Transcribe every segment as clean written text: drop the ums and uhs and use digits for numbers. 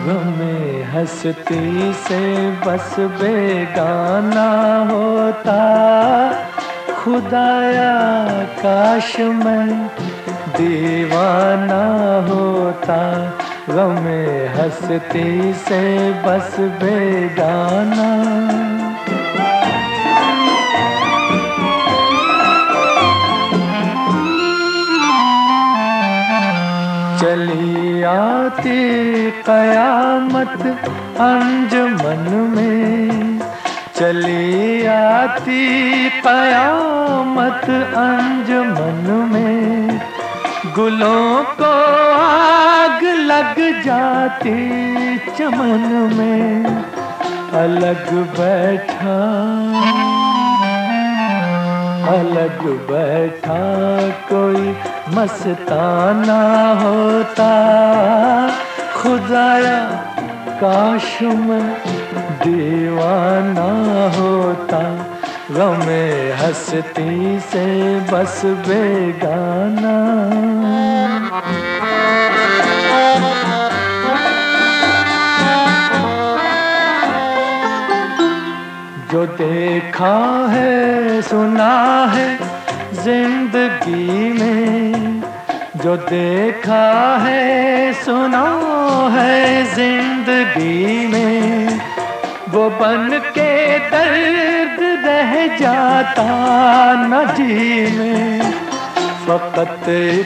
गमे हंसती से बस बेगाना होता, खुदाया काश मैं दीवाना होता। गमे हंसती से बस बेगाना। चली आती कयामत अंजुमन में, चली आती कयामत अंजुमन में, गुलों को आग लग जाती चमन में। अलग बैठा कोई मस्ताना होता, खुदाया काश मैं दीवाना होता। गमे हंसती से बस बेगाना। जो देखा है सुना है जिंदगी में, जो देखा है सुना है जिंदगी में, वो बन के दर्द रह जाता न जी में। फकत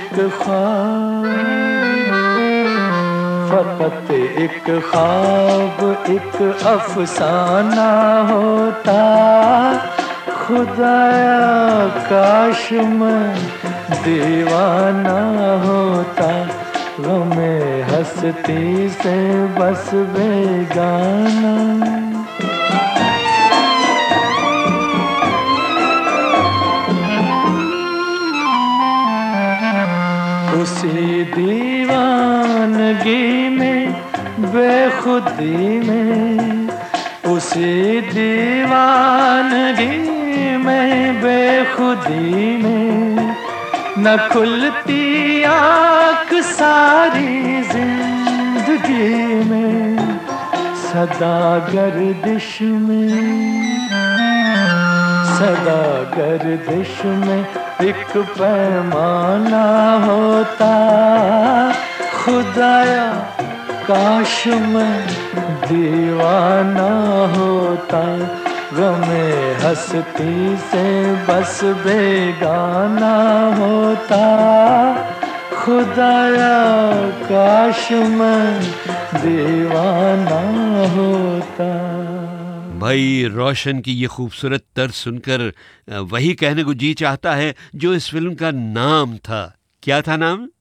एक ख्वाब एक अफसाना होता, खुदाया काश मैं दीवाना होता। गमे हंसती से बस बेगाना। उसी दीवानगी में बेखुदी में, उसी दीवानगी में बेखुदी में, न खुलती आँख सारी जिंदगी में। सदा गर्दिश में एक पैमाना होता, खुदाया काश मैं दीवाना होता। गमे हंसती से बस बेगाना होता, खुदाया काश मैं दीवाना होता। भाई रोशन की ये खूबसूरत तर्ज सुनकर वही कहने को जी चाहता है जो इस फिल्म का नाम था। क्या था नाम?